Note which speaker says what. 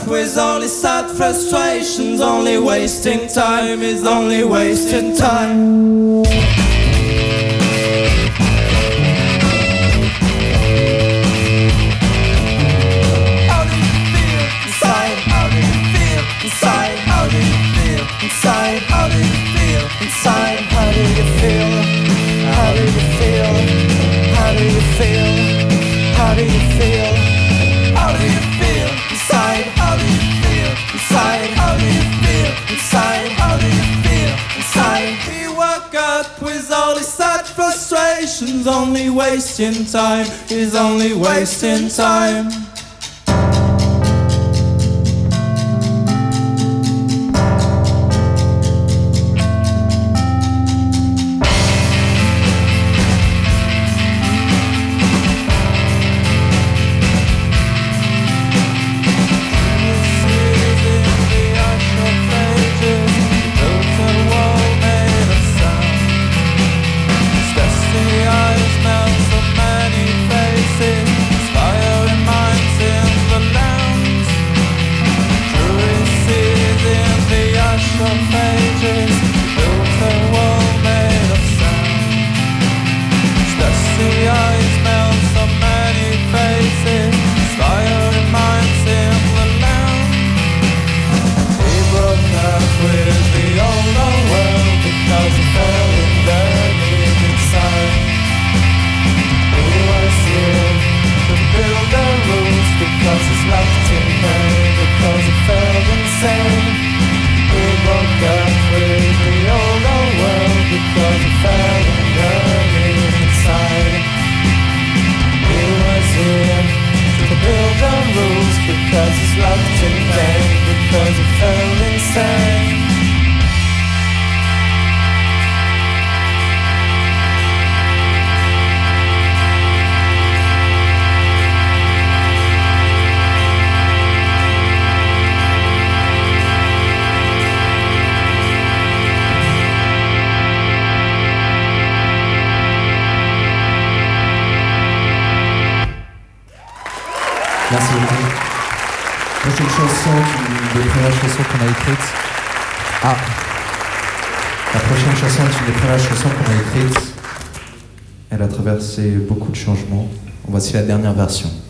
Speaker 1: up with all his sad frustrations. Only wasting time is only wasting time. Inside, how do you feel? Inside, how do you feel? Inside, how do you feel? How do you feel? How do you feel? How do you feel? How do you feel? Inside, how do you feel? Inside, how do you feel? Inside, how do you feel? Inside, he woke up with all his sad frustrations. Only wasting time, he's only wasting time.
Speaker 2: Merci beaucoup. Prochaine chanson, une des premières chansons qu'on a écrites. La prochaine chanson est une des premières chansons qu'on a écrites. Elle a traversé beaucoup de changements. Voici la dernière version.